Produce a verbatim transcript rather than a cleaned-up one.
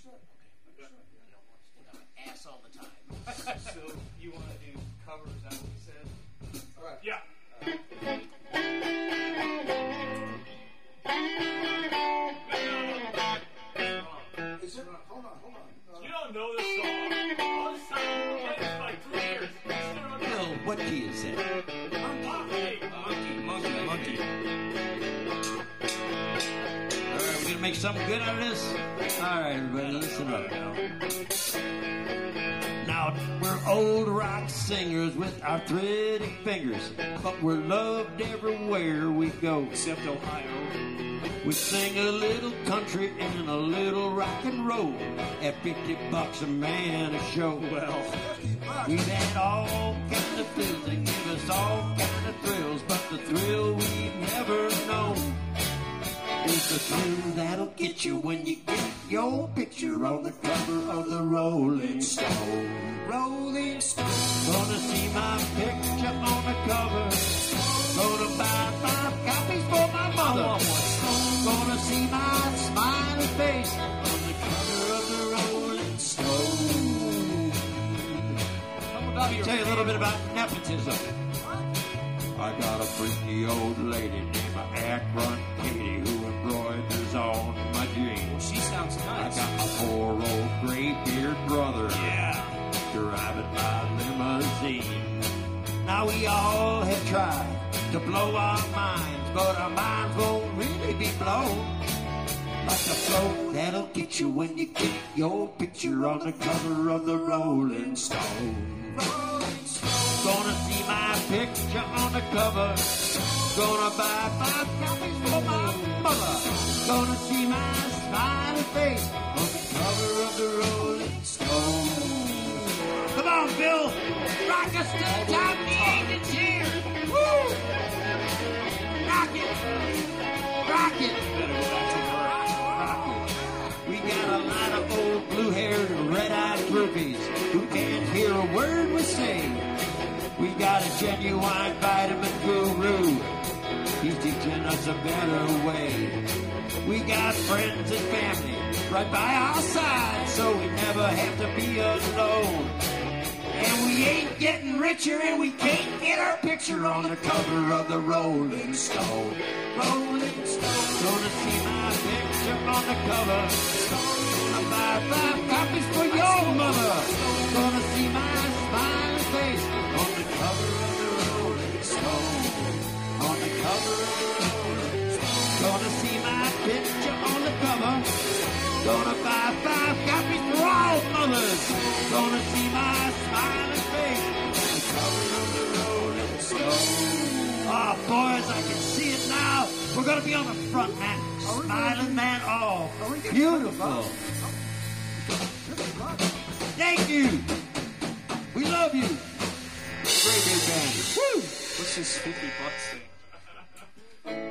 right. Okay. That's right. You don't want to stick out an ass all the time. So you want to do covers? Is that what you said? All right. Yeah. Is it? Hold on, hold on. Uh, You don't know this song. All this time we've been playing this for like three years. You still don't know. Well, what key is that? Monkey. Monkey, monkey, monkey. All right, we're gonna make something good out of this. All right, everybody, listen up now. Now we're old rock singers with arthritic fingers, but we're loved everywhere we go. Except Ohio. We sing a little country and a little rock and roll at fifty bucks a man a show. Well, We've had all kinds of thrills that give us all kinds of thrills, but the thrill we've never known is the thrill that'll get you when you get your picture on the cover of the Rolling Stone. Rolling Stone. Gonna see my picture on the cover. Gonna buy five copies for my mother. Gonna see my smiling face on the cover of the Rolling Stone. Let me tell you a little bit about nepotism. I got a freaky old lady named Akron Katie who embroiders on my jeans. she sounds I nice. got my poor old gray-beard brother Yeah. driving my limousine. Now we all have tried to blow our minds, but our minds won't really be blown. Like the float that'll get you when you get your picture on the cover of the Rolling Stone. Rolling Stone. Gonna see my picture on the cover. Gonna buy five copies for my mother. Gonna see my smiling face on the cover of the Rolling Stone. Come on, Bill. Rock us to the top. The agent's here. Woo! Rock it. Rock it. Rock it. We got a lot of old blue-haired, red-eyed groupies who can't hear a word we say. We got a genuine vitamin guru. He's teaching us a better way. We got friends and family right by our side, so we never have to be alone. And we ain't getting richer, and we can't get our picture on the cover of the Rolling Stone. Rolling Stone. Gonna see my picture on the cover. Gonna buy five copies for your mother. Gonna see my smiling face on the cover of the Rolling Stone. On the cover of the Rolling Stone. Gonna see my picture on the cover. Gonna buy five copies for all mothers. Gonna see my smiling face on the cover of the Rolling Stone. Oh, boys, I can see it now. We're gonna be on the front, man. Smiling man, oh, beautiful. Thank you. We love you. Great big band. Woo! What's this fifty bucks thing?